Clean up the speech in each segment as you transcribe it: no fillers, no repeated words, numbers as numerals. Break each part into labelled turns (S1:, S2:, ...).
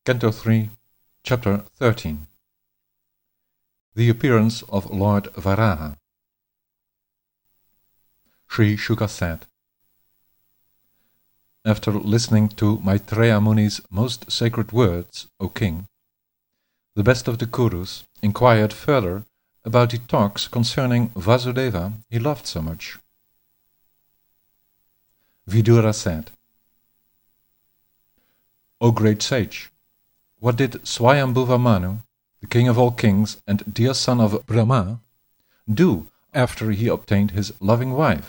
S1: Canto 3, Chapter 13. The appearance of Lord Varaha. Sri Shuka said, After listening to Maitreya Muni's most sacred words, O king, the best of the Kurus inquired further about the talks concerning Vasudeva he loved so much. Vidura said, O great sage, what did Swayambhuva Manu, the king of all kings and dear son of Brahma, do after he obtained his loving wife?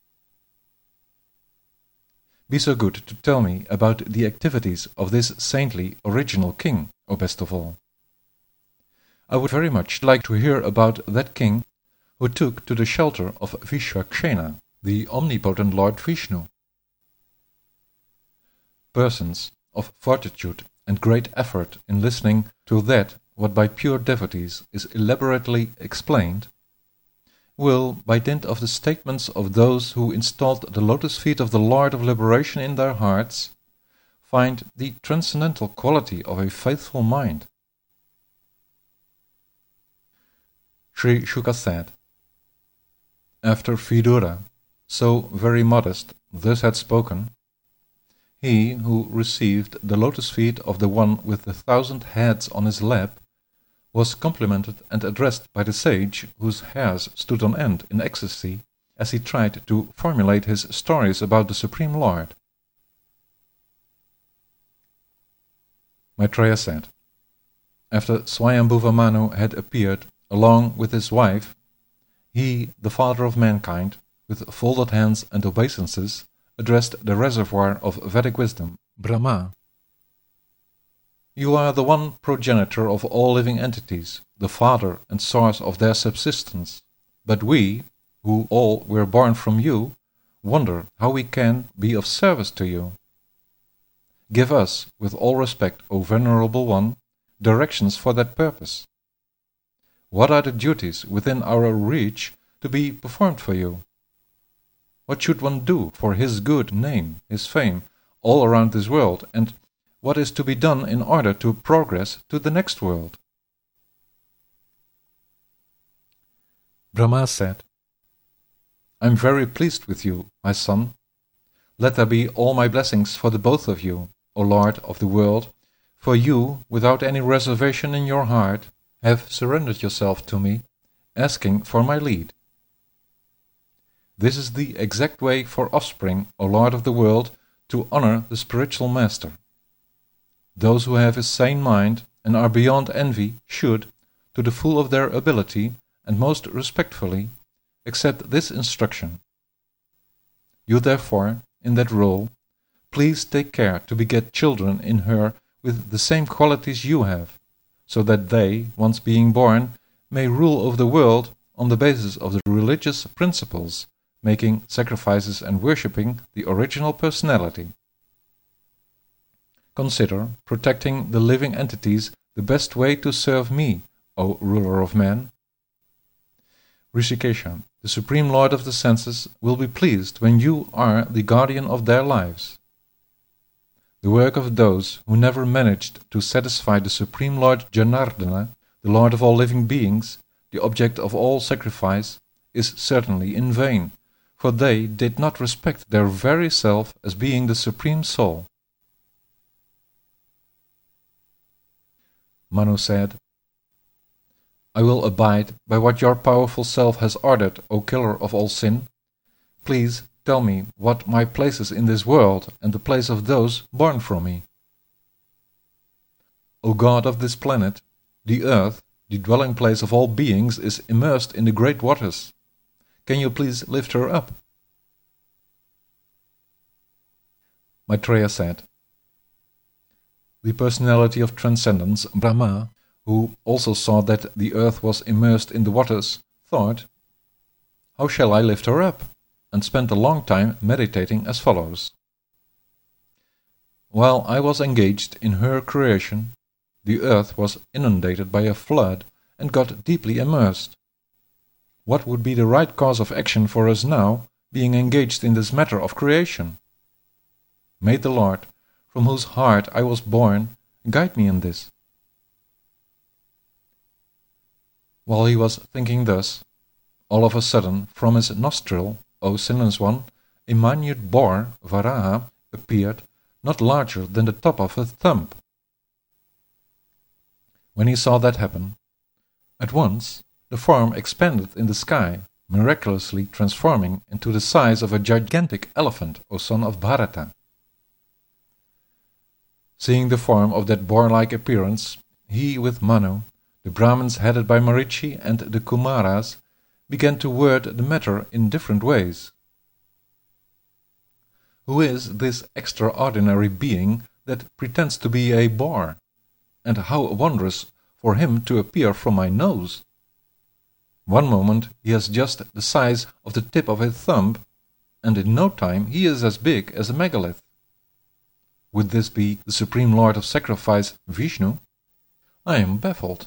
S1: Be so good to tell me about the activities of this saintly original king, O best of all. I would very much like to hear about that king who took to the shelter of Vishwakshena, the omnipotent Lord Vishnu. Persons of fortitude and great effort in listening to that what by pure devotees is elaborately explained, will, by dint of the statements of those who installed the lotus feet of the Lord of Liberation in their hearts, find the transcendental quality of a faithful mind. Sri Shuka said, after Vidura, so very modest, thus had spoken, he who received the lotus feet of the one with the 1,000 heads on his lap was complimented and addressed by the sage whose hairs stood on end in ecstasy as he tried to formulate his stories about the Supreme Lord. Maitreya said, after Swayambhuva Manu had appeared along with his wife, he, the father of mankind, with folded hands and obeisances, addressed the reservoir of Vedic wisdom, Brahma. You are the one progenitor of all living entities, the father and source of their subsistence, but we, who all were born from you, wonder how we can be of service to you. Give us, with all respect, O Venerable One, directions for that purpose. What are the duties within our reach to be performed for you? What should one do for his good name, his fame, all around this world, and what is to be done in order to progress to the next world? Brahma said, I am very pleased with you, my son. Let there be all my blessings for the both of you, O Lord of the world, for you, without any reservation in your heart, have surrendered yourself to me, asking for my lead. This is the exact way for offspring, O Lord of the world, to honor the spiritual master. Those who have a sane mind and are beyond envy should, to the full of their ability and most respectfully, accept this instruction. You therefore, in that role, please take care to beget children in her with the same qualities you have, so that they, once being born, may rule over the world on the basis of the religious principles, making sacrifices and worshipping the original personality. Consider protecting the living entities the best way to serve me, O ruler of men. Rishikesha, the Supreme Lord of the senses, will be pleased when you are the guardian of their lives. The work of those who never managed to satisfy the Supreme Lord Janardana, the Lord of all living beings, the object of all sacrifice, is certainly in vain, for they did not respect their very self as being the Supreme Soul. Manu said, I will abide by what your powerful self has ordered, O killer of all sin. Please tell me what my place is in this world and the place of those born from me. O God of this planet, the earth, the dwelling place of all beings, is immersed in the great waters. Can you please lift her up? Maitreya said, the personality of transcendence, Brahma, who also saw that the earth was immersed in the waters, thought, how shall I lift her up? And spent a long time meditating as follows. While I was engaged in her creation, the earth was inundated by a flood and got deeply immersed. What would be the right course of action for us now, being engaged in this matter of creation? May the Lord, from whose heart I was born, guide me in this." While he was thinking thus, all of a sudden from his nostril, O Sinless One, a minute boar, Varaha, appeared, not larger than the top of a thumb. When he saw that happen, at once the form expanded in the sky, miraculously transforming into the size of a gigantic elephant, O son of Bharata. Seeing the form of that boar-like appearance, he with Manu, the Brahmins headed by Marichi, and the Kumaras, began to word the matter in different ways. Who is this extraordinary being that pretends to be a boar? And how wondrous for him to appear from my nose! One moment he has just the size of the tip of a thumb, and in no time he is as big as a megalith. Would this be the Supreme Lord of Sacrifice, Vishnu? I am baffled.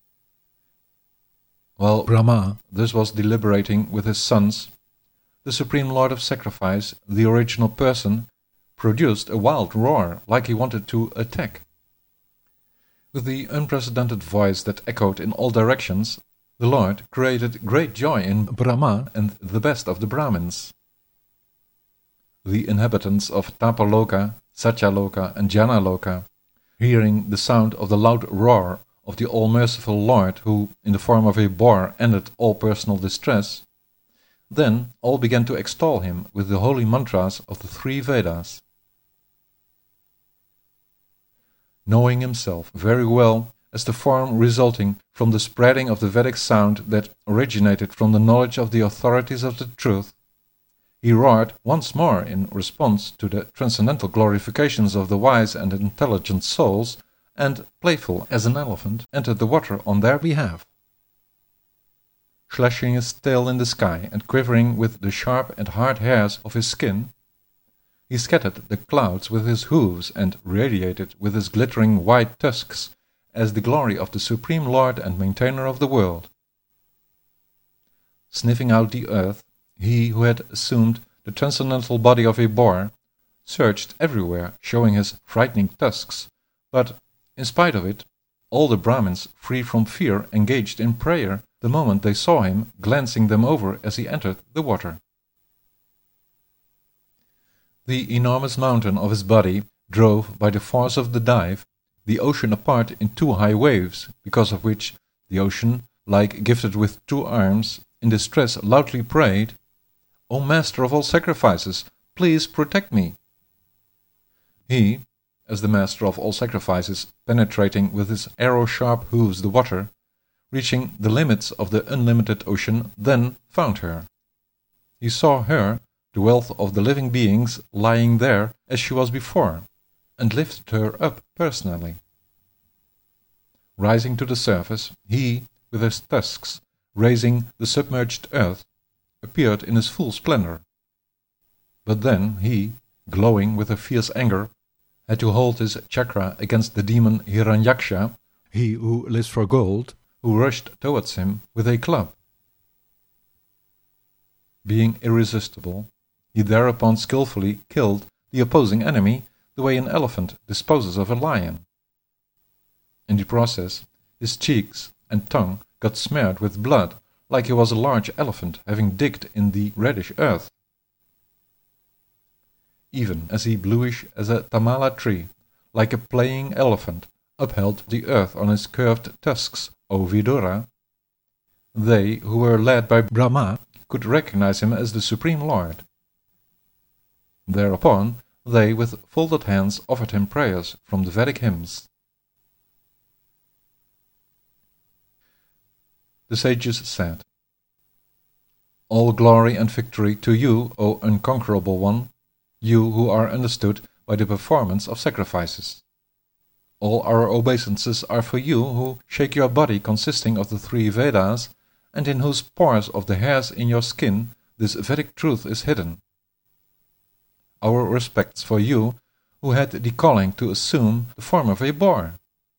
S1: While Brahma thus was deliberating with his sons, the Supreme Lord of Sacrifice, the original person, produced a wild roar like he wanted to attack. With the unprecedented voice that echoed in all directions, the Lord created great joy in Brahma and the best of the Brahmins. The inhabitants of Tapaloka, Satyaloka and Janaloka, hearing the sound of the loud roar of the all-merciful Lord who, in the form of a boar, ended all personal distress, then all began to extol him with the holy mantras of the 3 Vedas. Knowing himself very well as the form resulting from the spreading of the Vedic sound that originated from the knowledge of the authorities of the truth, he roared once more in response to the transcendental glorifications of the wise and intelligent souls, and, playful as an elephant, entered the water on their behalf. Slashing his tail in the sky and quivering with the sharp and hard hairs of his skin, he scattered the clouds with his hooves and radiated with his glittering white tusks as the glory of the Supreme Lord and Maintainer of the world. Sniffing out the earth, he who had assumed the transcendental body of a boar searched everywhere, showing his frightening tusks, but, in spite of it, all the Brahmins, free from fear, engaged in prayer the moment they saw him, glancing them over as he entered the water. The enormous mountain of his body drove, by the force of the dive, the ocean apart in 2 high waves, because of which the ocean, like gifted with 2 arms, in distress loudly prayed, "O Master of all sacrifices, please protect me." He, as the Master of all sacrifices, penetrating with his arrow-sharp hooves the water, reaching the limits of the unlimited ocean, then found her. He saw her, the wealth of the living beings, lying there as she was before, and lifted her up personally. Rising to the surface, he, with his tusks, raising the submerged earth, appeared in his full splendor. But then he, glowing with a fierce anger, had to hold his chakra against the demon Hiranyaksha, he who lives for gold, who rushed towards him with a club. Being irresistible, he thereupon skillfully killed the opposing enemy the way an elephant disposes of a lion. In the process, his cheeks and tongue got smeared with blood, like he was a large elephant having digged in the reddish earth. Even as he, bluish as a tamala tree, like a playing elephant, upheld the earth on his curved tusks, O Vidura, they who were led by Brahma could recognize him as the Supreme Lord. Thereupon they with folded hands offered him prayers from the Vedic hymns. The sages said, "All glory and victory to you, O unconquerable one, you who are understood by the performance of sacrifices. All our obeisances are for you who shake your body consisting of the 3 Vedas, and in whose pores of the hairs in your skin this Vedic truth is hidden. Our respects for you who had the calling to assume the form of a boar.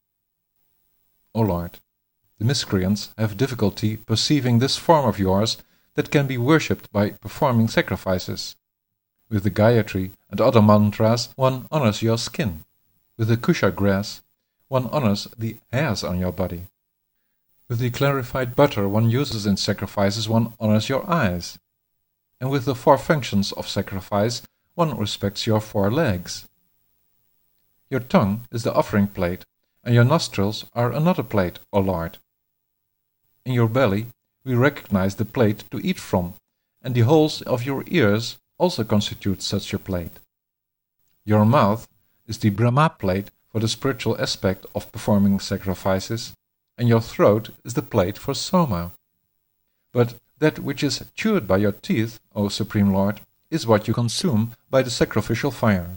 S1: O Lord, the miscreants have difficulty perceiving this form of yours that can be worshipped by performing sacrifices. With the Gayatri and other mantras one honors your skin. With the Kusha grass one honors the hairs on your body. With the clarified butter one uses in sacrifices, one honors your eyes. And with the 4 functions of sacrifice, one respects your 4 legs. Your tongue is the offering plate, and your nostrils are another plate, O Lord. In your belly we recognize the plate to eat from, and the holes of your ears also constitute such a plate. Your mouth is the Brahma plate for the spiritual aspect of performing sacrifices, and your throat is the plate for Soma. But that which is chewed by your teeth, O Supreme Lord, is what you consume by the sacrificial fire.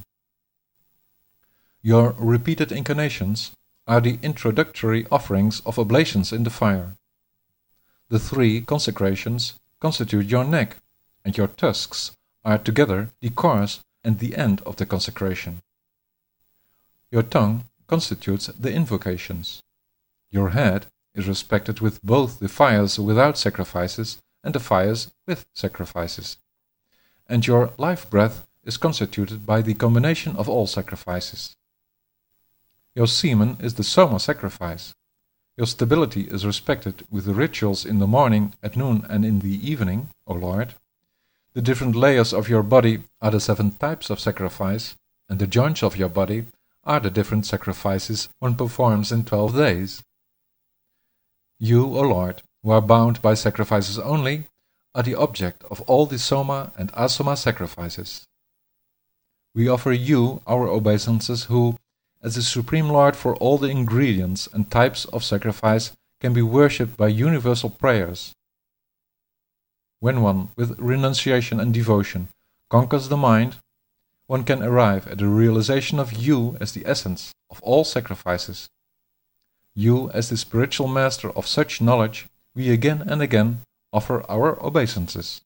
S1: Your repeated incarnations are the introductory offerings of oblations in the fire. The 3 consecrations constitute your neck, and your tusks are together the course and the end of the consecration. Your tongue constitutes the invocations. Your head is respected with both the fires without sacrifices and the fires with sacrifices. And your life breath is constituted by the combination of all sacrifices. Your semen is the Soma sacrifice. Your stability is respected with the rituals in the morning, at noon, and in the evening, O Lord. The different layers of your body are the 7 types of sacrifice, and the joints of your body are the different sacrifices one performs in 12 days. You, O Lord, who are bound by sacrifices only, are the object of all the Soma and Asoma sacrifices. We offer you our obeisances who, as the Supreme Lord for all the ingredients and types of sacrifice, can be worshipped by universal prayers. When one, with renunciation and devotion, conquers the mind, one can arrive at the realization of you as the essence of all sacrifices. You, as the spiritual master of such knowledge, we again and again offer our obeisances.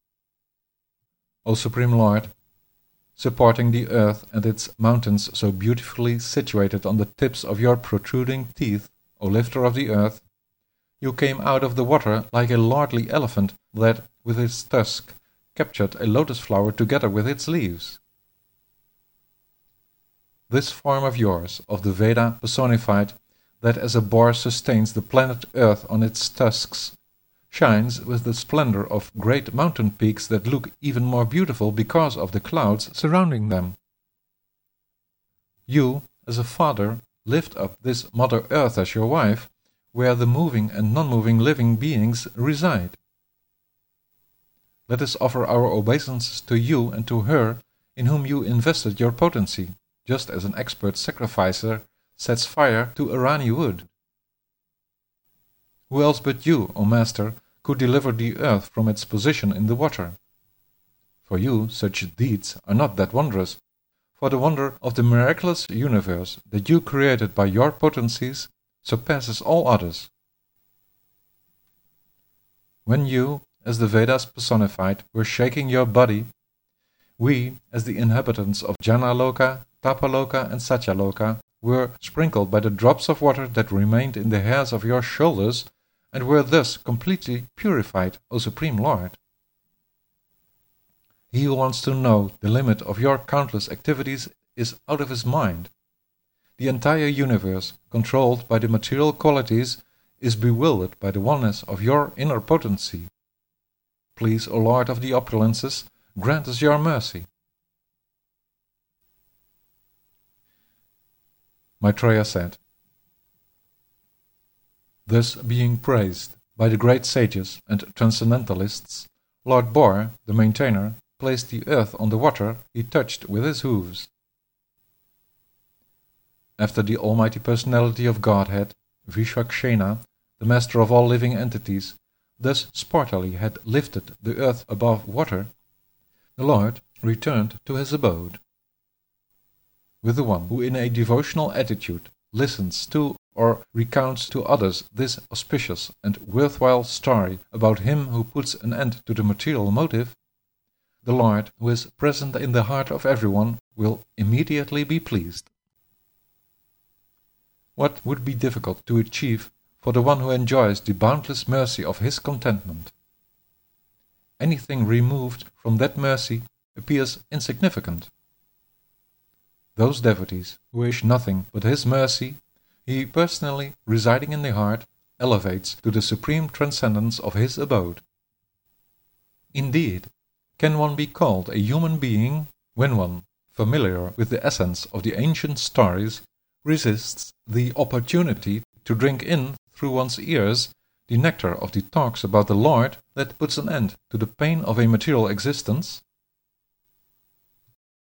S1: O Supreme Lord, supporting the earth and its mountains so beautifully situated on the tips of your protruding teeth, O lifter of the earth, you came out of the water like a lordly elephant that, with its tusk, captured a lotus flower together with its leaves. This form of yours, of the Veda personified, that as a boar sustains the planet Earth on its tusks, shines with the splendor of great mountain peaks that look even more beautiful because of the clouds surrounding them. You, as a father, lift up this Mother Earth as your wife, where the moving and non-moving living beings reside. Let us offer our obeisances to you and to her in whom you invested your potency, just as an expert sacrificer sets fire to Arani wood. Who else but you, O Master, could deliver the earth from its position in the water? For you, such deeds are not that wondrous, for the wonder of the miraculous universe that you created by your potencies surpasses all others. When you, as the Vedas personified, were shaking your body, we, as the inhabitants of Janaloka, Tapaloka, and Satyaloka, were sprinkled by the drops of water that remained in the hairs of your shoulders, and were thus completely purified, O Supreme Lord. He who wants to know the limit of your countless activities is out of his mind. The entire universe, controlled by the material qualities, is bewildered by the oneness of your inner potency. Please, O Lord of the opulences, grant us your mercy. Maitreya said, thus being praised by the great sages and transcendentalists, Lord Bohr, the maintainer, placed the earth on the water he touched with his hooves. After the Almighty Personality of Godhead, Vishwakshena, the master of all living entities, thus sportily had lifted the earth above water, the Lord returned to his abode. With the one who in a devotional attitude listens to or recounts to others this auspicious and worthwhile story about him who puts an end to the material motive, the Lord, who is present in the heart of everyone, will immediately be pleased. What would be difficult to achieve for the one who enjoys the boundless mercy of his contentment? Anything removed from that mercy appears insignificant. Those devotees who wish nothing but his mercy, he personally residing in the heart elevates to the supreme transcendence of his abode. Indeed, can one be called a human being when one, familiar with the essence of the ancient stories, resists the opportunity to drink in through one's ears the nectar of the talks about the Lord that puts an end to the pain of a material existence?